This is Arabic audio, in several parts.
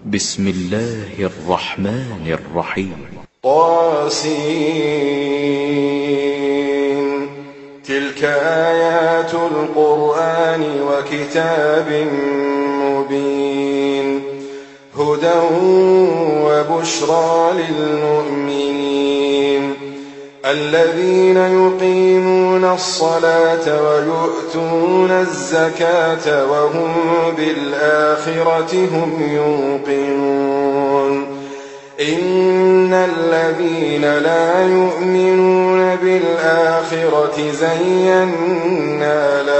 بسم الله الرحمن الرحيم. طاسين. تلك آيات القرآن وكتاب مبين هدى وبشرى للمؤمنين الذين يقيمون الصلاة ويؤتون الزكاة وهم بالآخرة هم يوقنون إن الذين لا يؤمنون بالآخرة زينا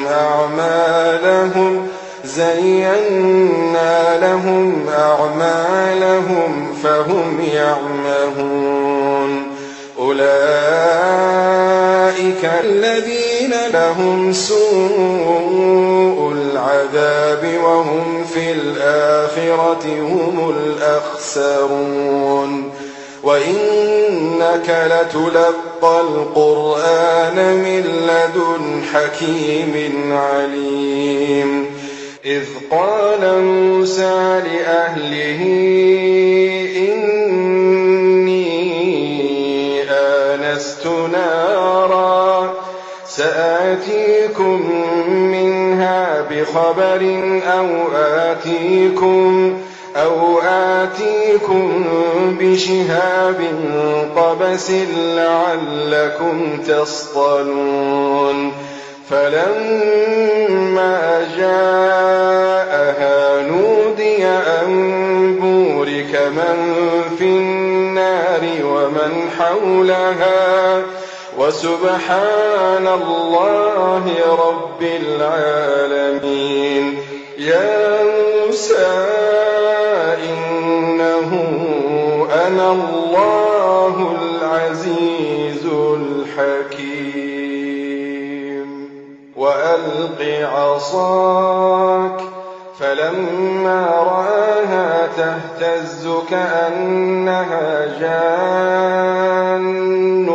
لهم أعمالهم فهم يعمهون أولئك الذين لهم سوء العذاب وهم في الآخرة هم الأخسرون وإنك لتلقى القرآن من لدن حكيم عليم إذ قال موسى لأهله إني آنست نارا سآتيكم منها بخبر أو آتيكم بشهاب قبس لعلكم تصطلون فلما جاءها نودي أن بورك من في النار ومن حولها وسبحان الله رب العالمين يا موسى إنه أنا الله العزيز الحكيم وألق عصاك فلما رآها تهتز كأنها جان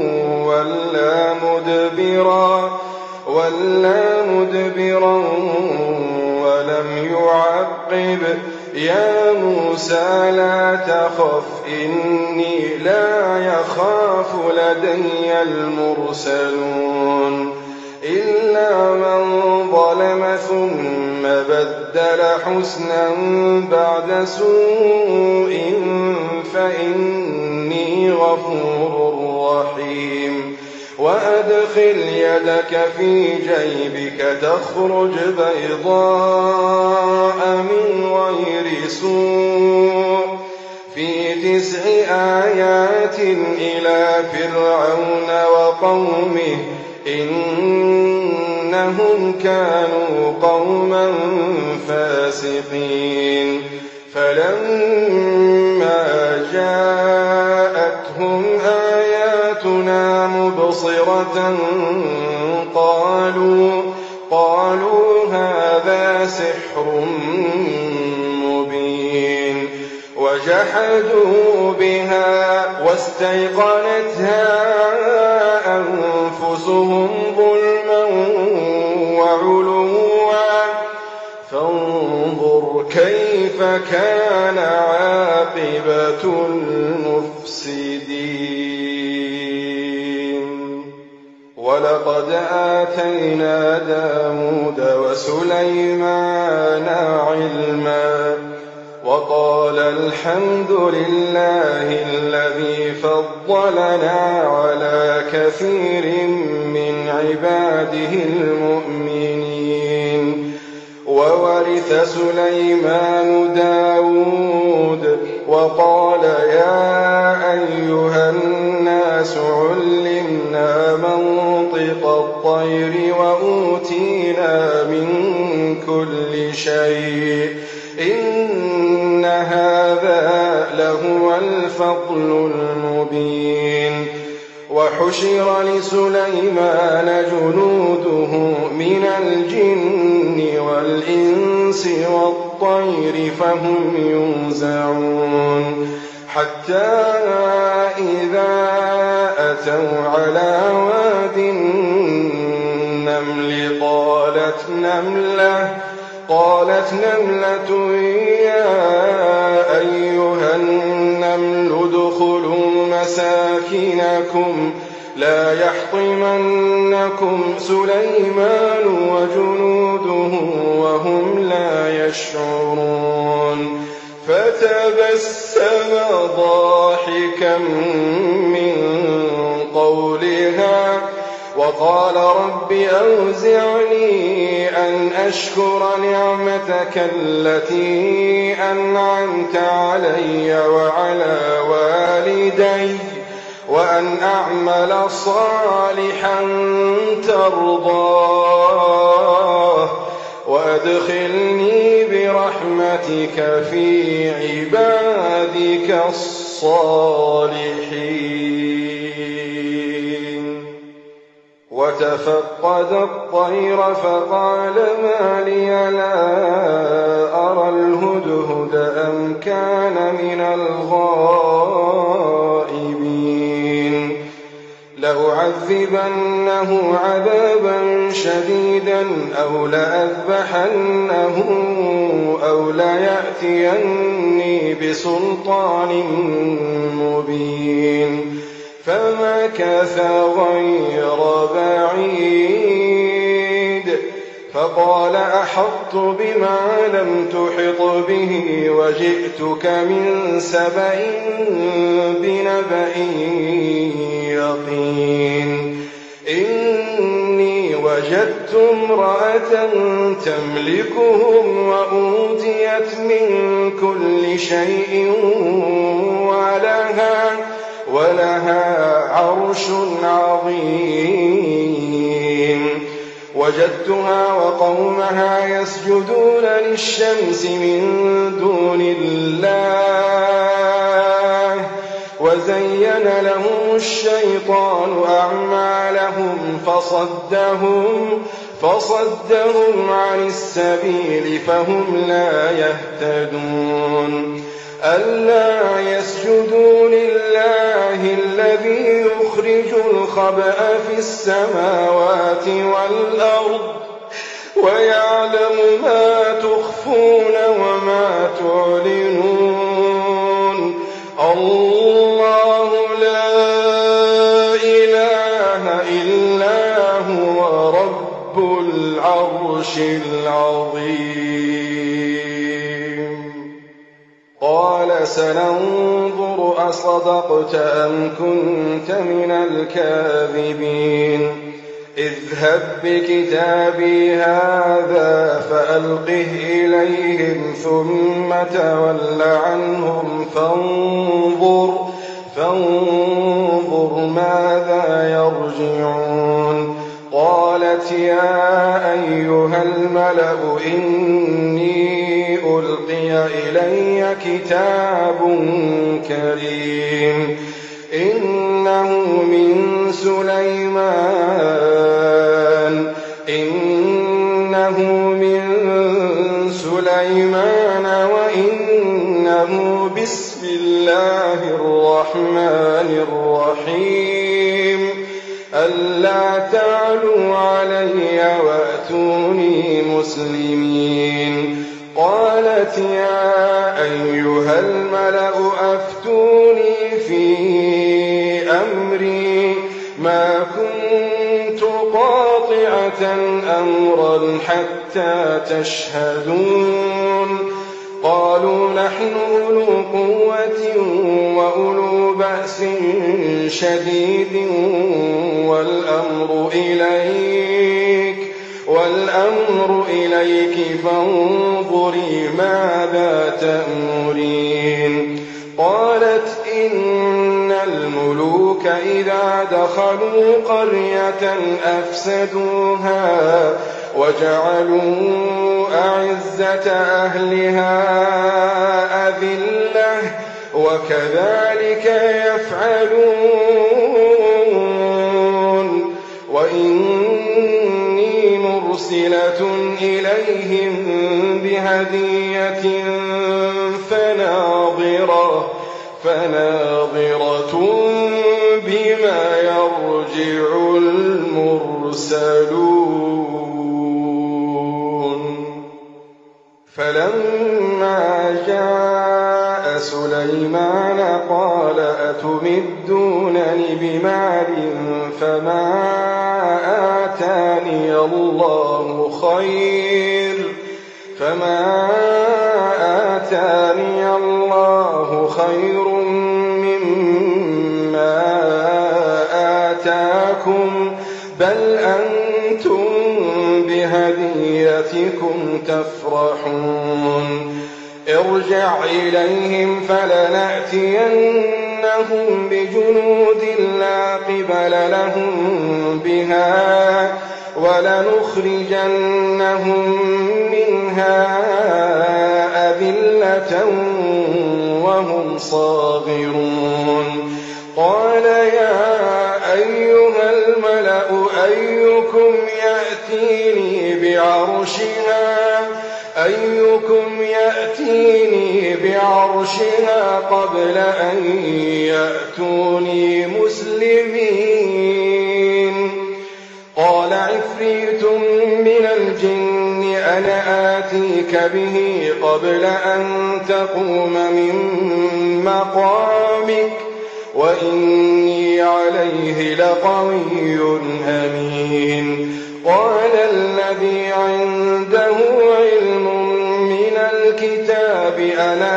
ولا مدبرا ولم يعقب يا موسى لا تخف إني لا يخاف لدي المرسلون إلا من ظلم ثم بدل حسنا بعد سوء فإني غفور رحيم وأدخل يدك في جيبك تخرج بيضاء من غير سوء في 9 آيات إلى فرعون وقومه إنهم كانوا قوما فاسقين فلما جاءتهم آياتنا مبصرة قالوا هذا سحر مبين وجحدوا بها واستيقنتها أنفسهم ظلما وعلوا فانظر كيف كان عاقبة المفسدين ولقد آتينا داود وسليمان علما وقال الحمد لله الذي فضلنا على كثير من عباده المؤمنين وورث سليمان داود وقال يا أيها الناس علمنا منطق الطير وأوتينا من كل شيء إن هذا لهو الفضل المبين وحشر لسليمان جنوده من الجن والإنس والطير فهم يوزعون حتى إذا أتوا على واد النمل قالت نملة يا يحطمنكم سليمان وجنوده وهم لا يشعرون فتبسم ضاحكا من قولها وقال رب أوزعني أن أشكر نعمتك التي أنعمت علي وعلى والدي وأن أعمل صالحا ترضاه وأدخلني برحمتك في عبادك الصالحين. وتفقد الطير فقال ما لي لا أرى الهدهد أم كان من الغائبين لأعذبنه عذابا شديدا أو لأذبحنه أو ليأتيني بسلطان مبين فمكث غير بعيد فقال أحطت بما لم تحط به وجئتك من سبأ بنبأ يقين إني وجدت امرأة تملكهم وأوتيت من كل شيء ولها عرش عظيم وجدتها وقومها يسجدون للشمس من دون الله وزين لهم الشيطان أعمالهم فصدهم عن السبيل فهم لا يهتدون ألا يسجدوا لله الذي يخرج الخبأ في السماوات والأرض ويعلم ما تخفون وما تعلنون الله لا إله إلا هو رب العرش العظيم. قال سننظر أصدقت أم كنت من الكاذبين اذهب بكتابي هذا فألقه إليهم ثم تول عنهم فانظر ماذا يرجعون. قالت يا أيها الملأ إني ألقي إلي كتاب كريم إنه من سليمان وإنه بسم الله الرحمن الرحيم ألا تعلوا علي وأتوني مسلمين. قالت يا أيها الملأ أفتوني في أمري ما كنت قاطعة أمرا حتى تشهدون. قالوا نحن أولو قوة وأولو بأس شديد والأمر إليك فانظري ماذا تأمرين. قالت إن الملوك إذا دخلوا قرية أفسدوها وجعلوا أعزة أهلها أذلة وكذلك يفعلون. وإني مرسلة إليهم بهدية فناظرة بما يرجع المرسلون. فلما جاء سليمان قال أتمدونني بمال فما آتاني الله خير مما آتاكم بل أنتم بهديتكم تفرحون ارجع إليهم فلنأتينهم بجنود لا قبل لهم بها ولنخرجنهم منها أذلة وهم صاغرون قال يا أيها الملأ أيكم يأتيني بعرشها قبل أن يأتوني مسلمين قال عفريت من الجن أنا آتيك به قبل أن تقوم من مقامك وإني عليه لقوي أمين قال الذي عنده علم من الكتاب أنا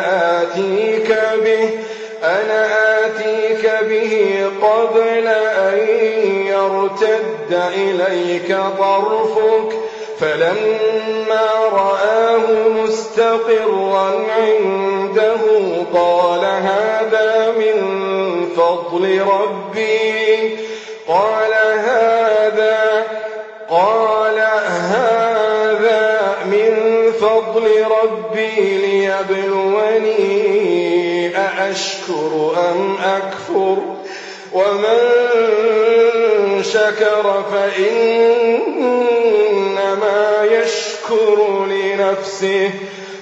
آتيك به قبل أن يرتد إليك طرفك فلما رآه مستقرا عنده قال هذا من فضل ربي ليبلوني أأشكر أم أكفر ومن شكر فإنما يشكر لنفسه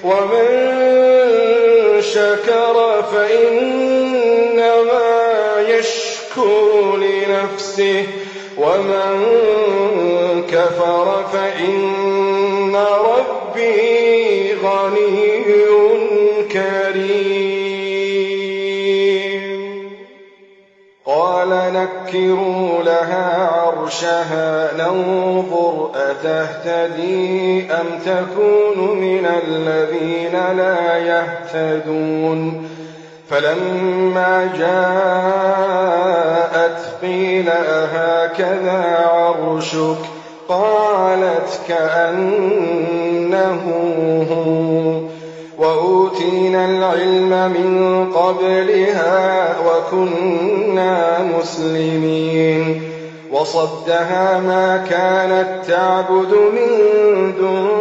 ومن كفر فإن ربي غني كريم قال نكروا لها عرشها ننظر أتهتدي أم تكون من الذين لا يهتدون فلما جاءت قيل أهكذا عرشك قالت كأنه هو وأوتينا العلم من قبلها وكنا مسلمين وصدها ما كانت تعبد من دون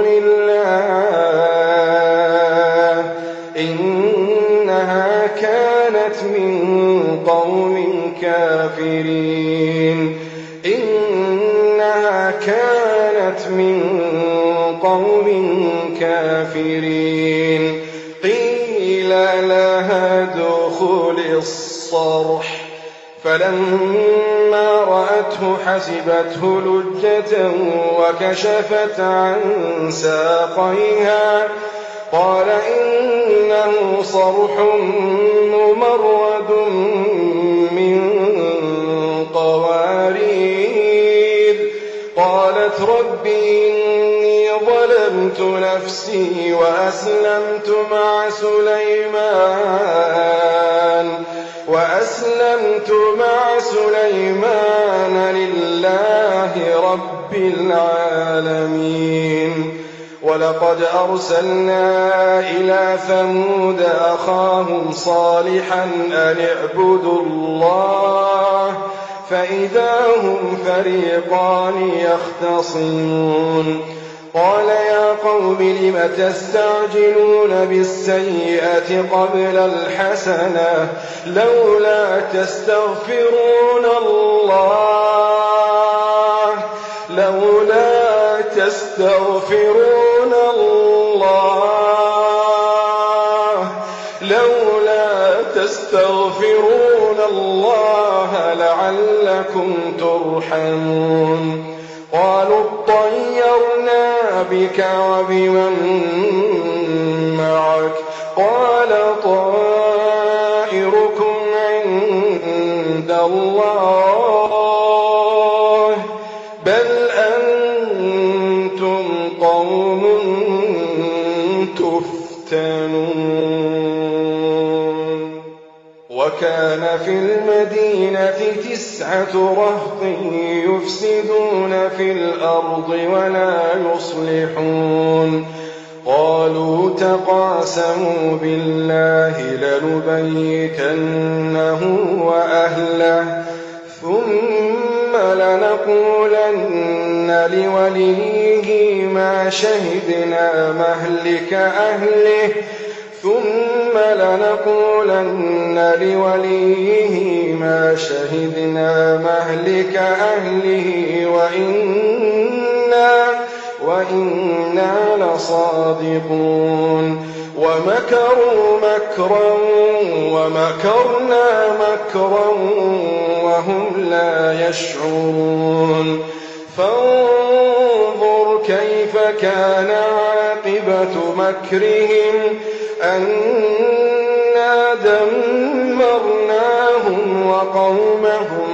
الله إنها كانت من قوم كافرين قيل لها ادخل الصرح فلما رأته حسبته لجة وكشفت عن ساقيها قال إنه صرح ممرد من قوارير قالت ربي إني ظلمت نفسي وأسلمت مع سليمان لله رب العالمين ولقد أرسلنا إلى ثمود أخاهم صالحا أن اعبدوا الله فإذا هم فريقان يختصمون قال يا قوم لم تستعجلون بالسيئة قبل الحسنة لولا تستغفرون الله لعلكم ترحمون قالوا اطيرنا بك وبمن معك قال طائركم وكان في المدينة 9 رهط يفسدون في الأرض ولا يصلحون قالوا تقاسموا بالله لنبيتنه وأهله ثم لنقولن لوليه ما شهدنا مهلك أهله وإنا لصادقون ومكروا مكرا ومكرنا مكرا وهم لا يشعرون فانظر كيف كان عاقبة مكرهم أنا دمرناهم وقومهم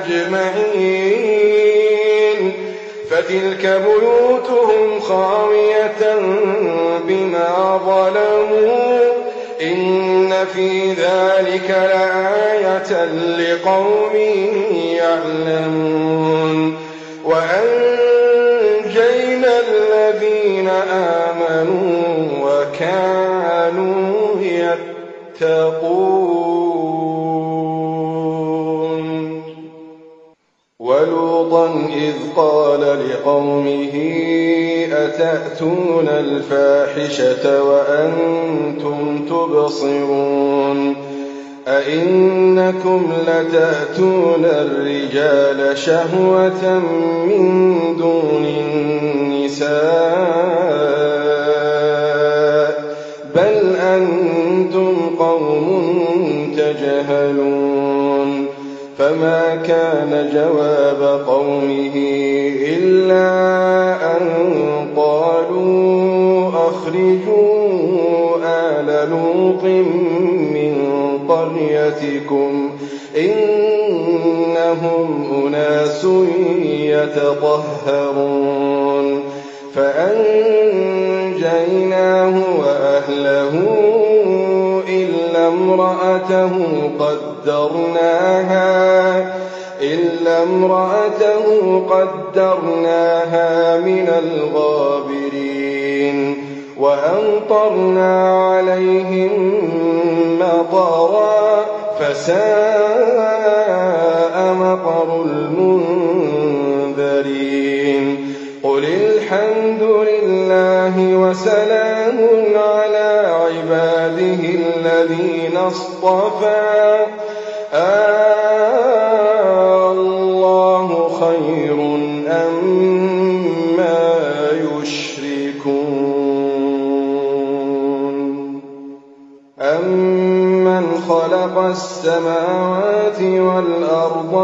أجمعين فتلك بيوتهم خاوية بما ظلموا إن في ذلك لآية لقوم يعلمون وأنجينا الذين آمنوا وكانوا يتقون ولوطا إذ قال لقومه أتأتون الفاحشة وأنتم تبصرون أئنكم لتأتون الرجال شهوة من دون النساء بل أنتم قوم تجهلون فما كان جواب قومه إلا أن قالوا أخرجوا آل لوط من قريتكم إنهم أناس يتطهرون فأنجيناه وأهله إلا امرأته قدرناها من الغابرين وأمطرنا عليهم مطرا فساء مطر المنذرين قل الحمد لله وسلام على عباده الذين اصطفى الله خير أما يشركون أمن خلق السماوات والأرض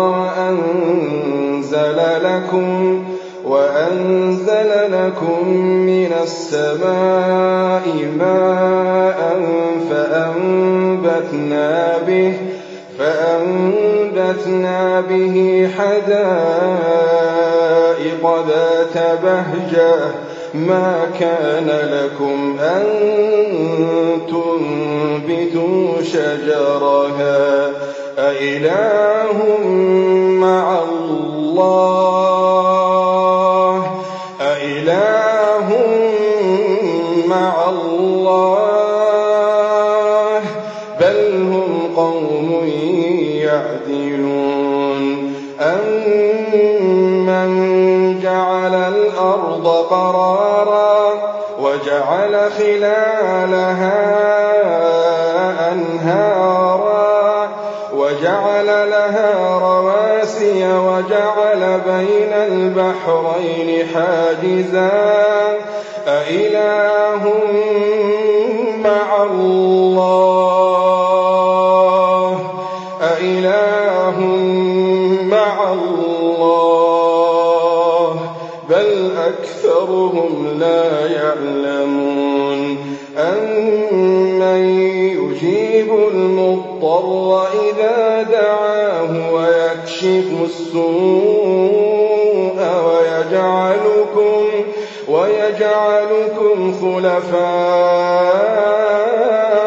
وأنزل لكم من السماء ماء فأنبتنا به حدائق ذات بهجة ما كان لكم أن تنبتوا شجرها أإله مع الله بل هم قوم يعدلون أمن جعل الأرض قرارا وجعل خلالها أنهارا وجعل لها رواسي وجعل بين البحرين حاجزا أإله مع الله بل أكثرهم لا يعلمون أمن يجيب المضطر إذا دعاه ويكشف السوء ويجعلكم خلفاء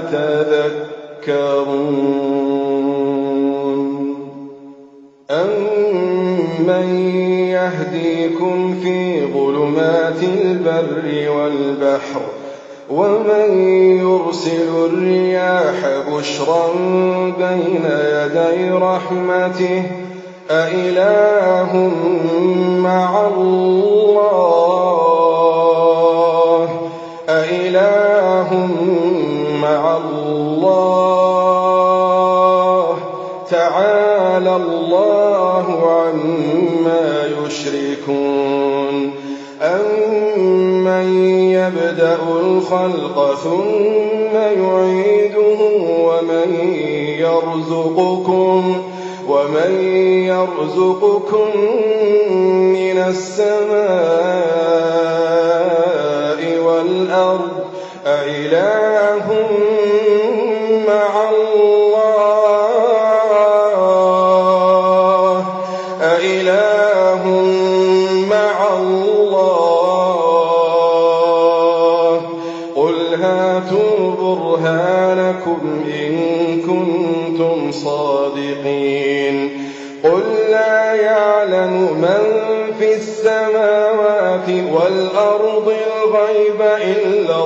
تذكرون أمن يهديكم في ظلمات البر والبحر ومن يرسل الرياح بشرا بين يدي رحمته أإله مع الله تعالى الله عما يشركون أمن يبدأ الخلق ثم يعيده ومن يرزقكم من السماء والأرض أإله مع الله قل هاتوا برهانكم إن كنتم صادقين قل لا يعلم من في السماوات والأرض الغيب إلا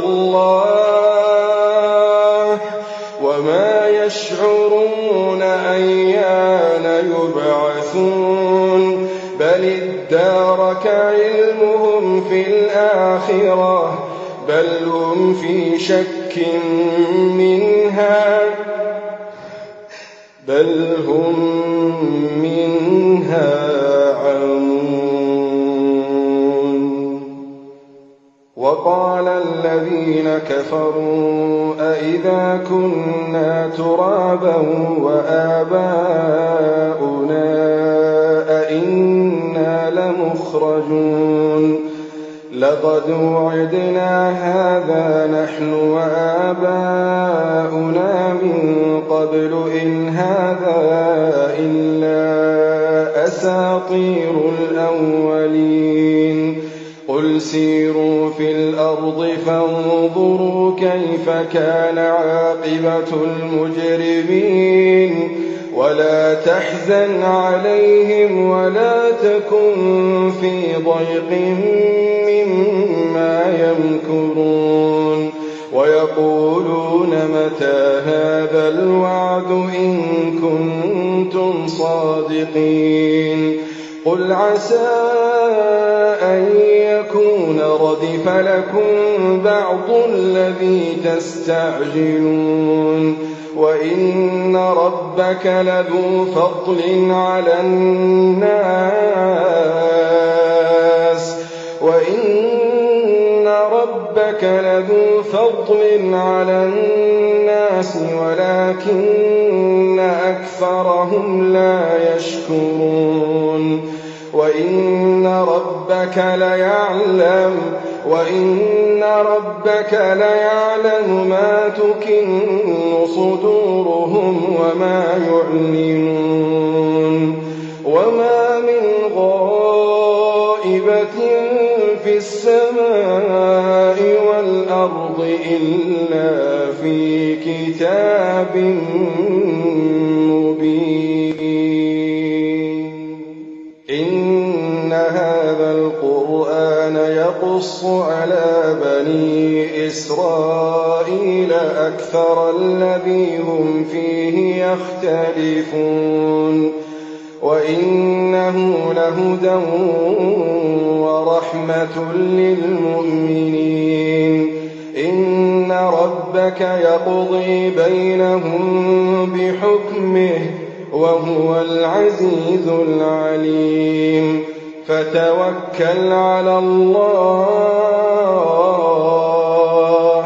الله وما يشعرون أيان يبعثون بل ادارك علمهم في الآخرة بل هم في شك منها عمون وقال الذين كفروا أئذا كنا ترابا وآباؤنا أئنا لمخرجون لقد وعدنا هذا نحن وآباؤنا من قبل إن هذا إلا أساطير الأولين قل سيروا في الأرض فانظروا كيف كان عاقبة المجرمين ولا تحزن عليهم ولا تكن في ضيق مما يمكرون ويقولون متى هذا الوعد إن كنتم صادقين قل عسى أن يكون ردف لكم بعض الذي تستعجلون وإن ربك لذو فضل على الناس ولكن أكثرهم لا يشكرون وإن ربك ليعلم ما تكن صدورهم وما يعلنون وما من غائبة في السماء والأرض إلا في كتاب مبين إن هذا القرآن يقص على بني إسرائيل أكثر الذي هم فيه يختلفون وإنه لهدى ورحمة للمؤمنين إن ربك يقضي بينهم بحكمه وهو العزيز العليم فتوكل على الله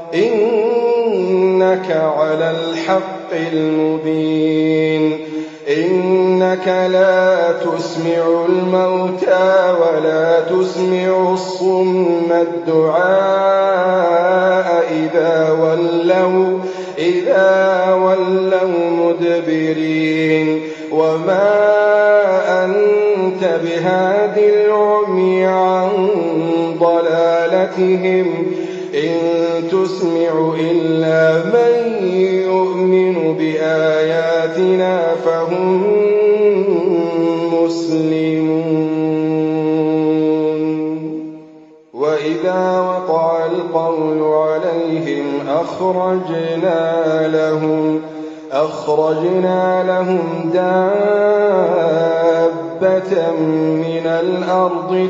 إنك على الحق المبين إنك لا تسمع الموتى ولا تسمع الصم الدعاء إذا ولوا مدبرين وما أنت بهاد العمي عن ضلالتهم إن تسمع إلا من يؤمن بآياتنا فهم مسلمون. وإذا وقع القول عليهم أخرجنا لهم دابة من الأرض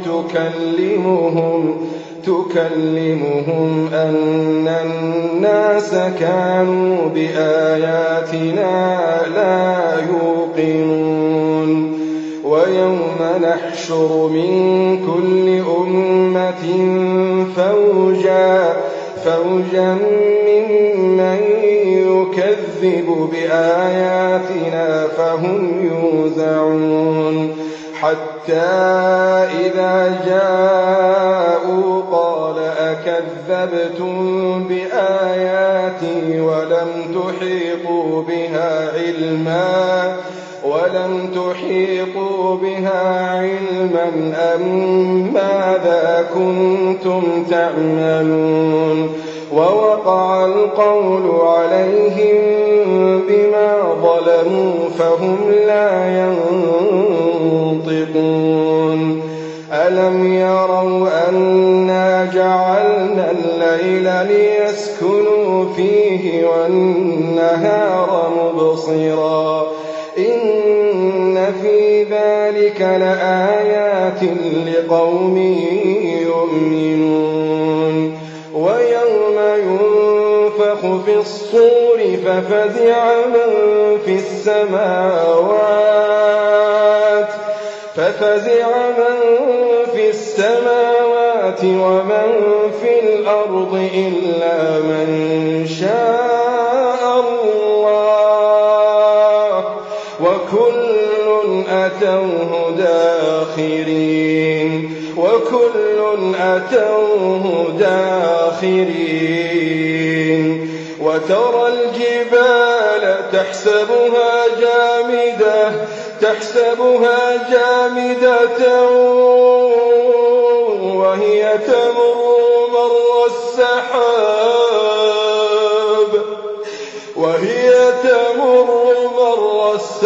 تكلمهم أن الناس كانوا بآياتنا لا يوقنون. ويوم نحشر من كل أمة فوجا ممن يكذب بآياتنا فهم يوزعون. حتى إذا جاءوا قال أكذبتم بآياتي ولم تحيطوا بها علما أم ماذا كنتم تعملون. ووقع القول عليهم بما ظلموا فهم لا ينطقون. ألم يروا أنا جعلنا الليل ليسكنوا فيه والنهار مبصرا إن في ذلك لآيات لقوم يؤمنون. ويوم ينفخ في الصور ففزع من في السماوات ومن في الأرض إلا من شاء الله وكل أتوه داخرين. وترى الجبال تحسبها جامدة وهي تمر مر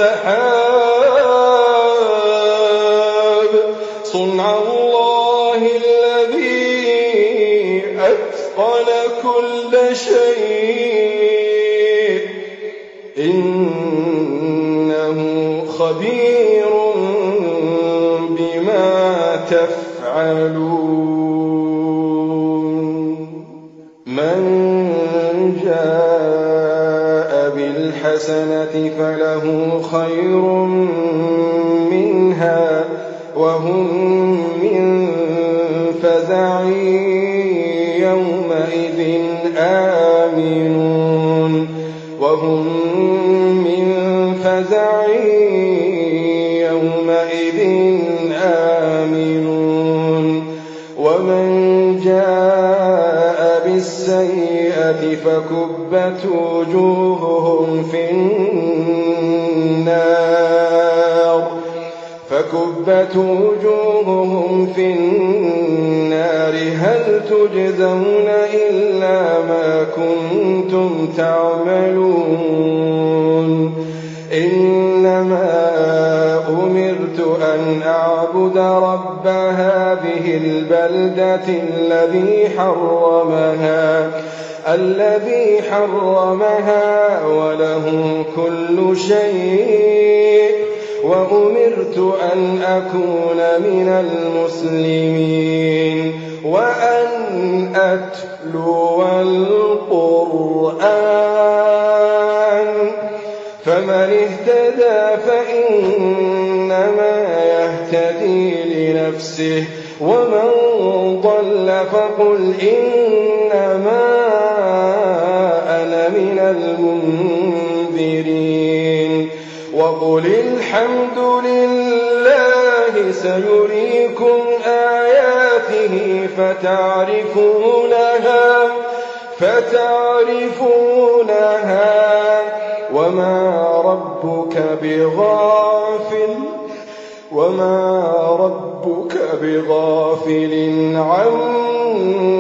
السحاب صنع الله الذي أتقن كل شيء إنه خبير بما تفعلون. من جاء بالحسنة فله خير منها وهم من فزع يومئذ آمنون. ومن جاء بالسيئة فكبت وجوههم في النار هل تجزون إلا ما كنتم تعملون. إنما أمرت أن أعبد رب هذه البلدة الذي حرمها وله كل شيء وأمرت أن أكون من المسلمين وأن أتلو القرآن فمن اهتدى فإنما يهتدي لنفسه ومن ضل فقل إنما أنا من المنذرين. وقل الحمد لله سيريكم آياته فتعرفونها وما ربك بغافل عما